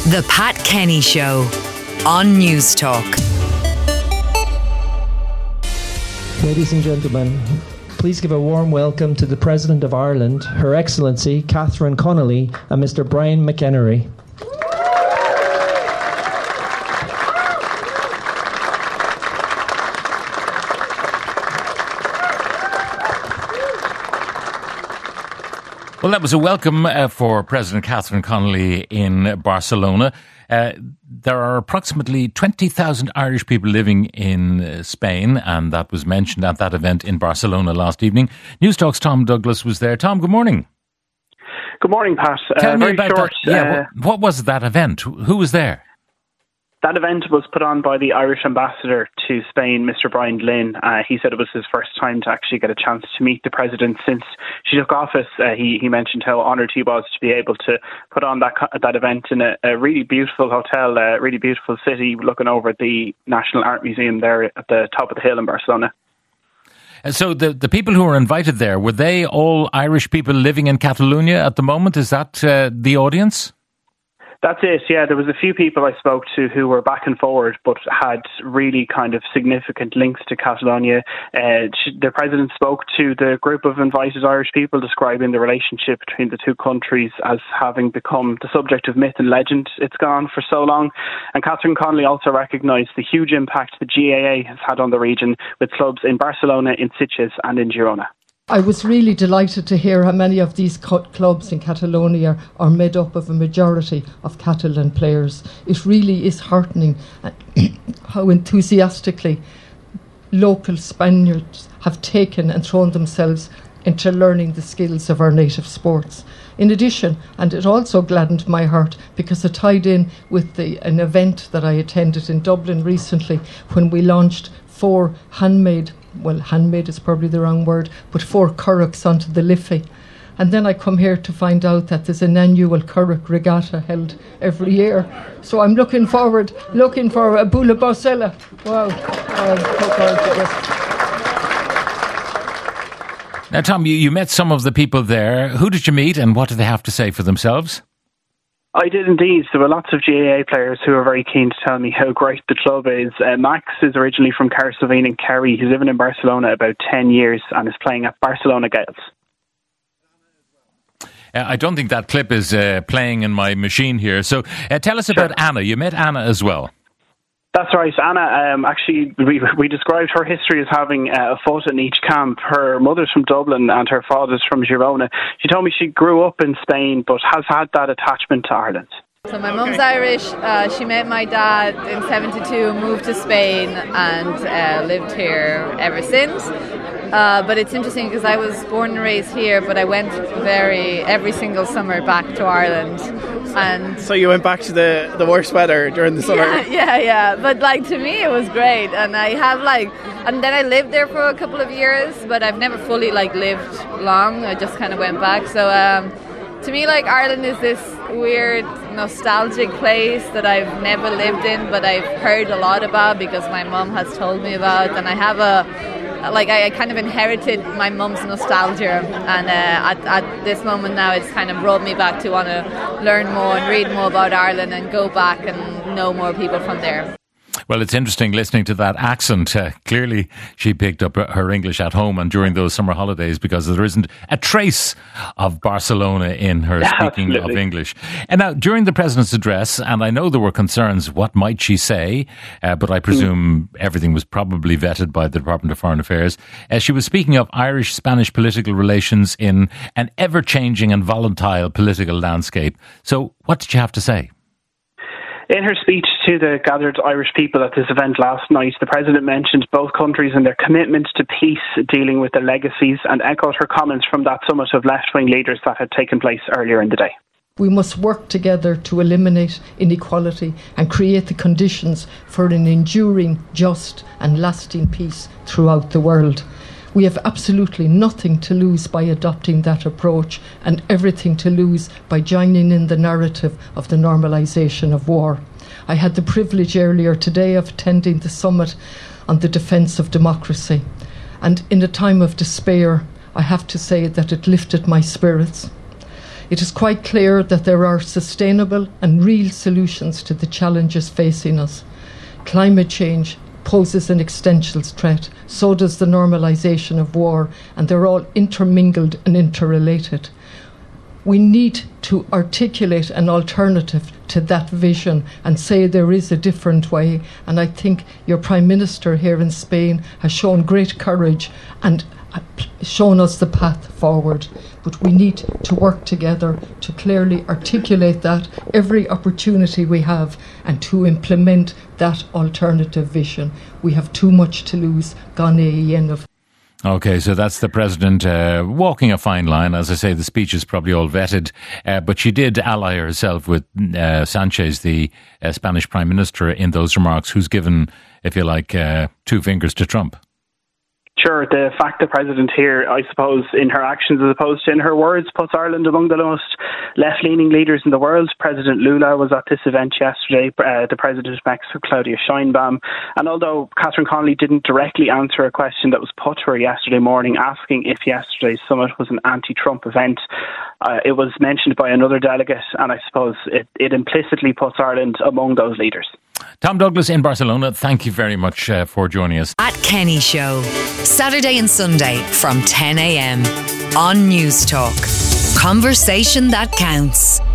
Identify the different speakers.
Speaker 1: The Pat Kenny Show on News Talk.
Speaker 2: Ladies and gentlemen, please give a warm welcome to the President of Ireland, Her Excellency Catherine Connolly, and Mr. Brian McEnery.
Speaker 3: Well, that was a welcome for President Catherine Connolly in Barcelona. There are approximately 20,000 Irish people living in Spain, and that was mentioned at that event in Barcelona last evening. News Talk's Tom Douglas was there. Tom, good morning.
Speaker 4: Good morning, Pat.
Speaker 3: Tell me about that. Yeah, what was that event? Who was there?
Speaker 4: That event was put on by the Irish ambassador to Spain, Mr. Brian Lynn. He said it was his first time to actually get a chance to meet the President since she took office. He mentioned how honoured he was to be able to put on that event in a really beautiful hotel, a really beautiful city, looking over the National Art Museum there at the top of the hill in Barcelona.
Speaker 3: So the people who were invited there, were they all Irish people living in Catalonia at the moment? Is that the audience?
Speaker 4: That's it, yeah. There was a few people I spoke to who were back and forward but had really kind of significant links to Catalonia. The President spoke to the group of invited Irish people, describing the relationship between the two countries as having become the subject of myth and legend. It's gone for so long. And Catherine Connolly also recognised the huge impact the GAA has had on the region, with clubs in Barcelona, in Sitges and in Girona.
Speaker 5: I was really delighted to hear how many of these clubs in Catalonia are made up of a majority of Catalan players. It really is heartening how enthusiastically local Spaniards have taken and thrown themselves into learning the skills of our native sports. In addition, and it also gladdened my heart because it tied in with an event that I attended in Dublin recently when we launched 4 handmade is probably the wrong word, but 4 currachs onto the Liffey. And then I come here to find out that there's an annual currach regatta held every year. So I'm looking for a Bula Barcella. Wow.
Speaker 3: Now, Tom, you met some of the people there. Who did you meet and what did they have to say for themselves?
Speaker 4: I did indeed. There were lots of GAA players who were very keen to tell me how great the club is. Max is originally from Carsylvine in Kerry. He's living in Barcelona about 10 years and is playing at Barcelona Gales.
Speaker 3: I don't think that clip is playing in my machine here. So tell us about Anna. You met Anna as well.
Speaker 4: That's right. Anna, actually, we described her history as having a foot in each camp. Her mother's from Dublin and her father's from Girona. She told me she grew up in Spain but has had that attachment to Ireland.
Speaker 6: So my mum's Irish. She met my dad in 72, moved to Spain and lived here ever since. But it's interesting because I was born and raised here, but I went every single summer back to Ireland. And
Speaker 7: so you went back to the worst weather during the summer?
Speaker 6: Yeah. But to me it was great, and I have and then I lived there for a couple of years, but I've never fully lived long. I just kind of went back. So to me, Ireland is this weird nostalgic place that I've never lived in, but I've heard a lot about because my mum has told me about, and I have I kind of inherited my mum's nostalgia, and at this moment now it's kind of brought me back to want to learn more and read more about Ireland and go back and know more people from there.
Speaker 3: Well, it's interesting listening to that accent. Clearly, she picked up her English at home and during those summer holidays because there isn't a trace of Barcelona in her speaking of English. And now, during the President's address, and I know there were concerns, what might she say? But I presume everything was probably vetted by the Department of Foreign Affairs. She was speaking of Irish-Spanish political relations in an ever-changing and volatile political landscape. So what did you have to say?
Speaker 4: In her speech to the gathered Irish people at this event last night, the President mentioned both countries and their commitment to peace, dealing with the legacies, and echoed her comments from that summit of left-wing leaders that had taken place earlier in the day.
Speaker 5: We must work together to eliminate inequality and create the conditions for an enduring, just and lasting peace throughout the world. We have absolutely nothing to lose by adopting that approach and everything to lose by joining in the narrative of the normalisation of war. I had the privilege earlier today of attending the summit on the defence of democracy, and in a time of despair, I have to say that it lifted my spirits. It is quite clear that there are sustainable and real solutions to the challenges facing us. Climate change poses an existential threat, so does the normalisation of war, and they're all intermingled and interrelated. We need to articulate an alternative to that vision and say there is a different way. And I think your Prime Minister here in Spain has shown great courage and shown us the path forward. But we need to work together to clearly articulate that every opportunity we have and to implement that alternative vision. We have too much to lose. Gane.
Speaker 3: Okay, so that's the President walking a fine line. As I say, the speech is probably all vetted, but she did ally herself with Sanchez, the Spanish Prime Minister, in those remarks, who's given, if you like, two fingers to Trump.
Speaker 4: Sure, the fact the President here, I suppose, in her actions as opposed to in her words, puts Ireland among the most left-leaning leaders in the world. President Lula was at this event yesterday, the President of Mexico, Claudia Sheinbaum. And although Catherine Connolly didn't directly answer a question that was put to her yesterday morning asking if yesterday's summit was an anti-Trump event, it was mentioned by another delegate, and I suppose it implicitly puts Ireland among those leaders.
Speaker 3: Tom Douglas in Barcelona, thank you very much for joining us.
Speaker 1: At Kenny Show, Saturday and Sunday from 10 a.m. on News Talk. Conversation that counts.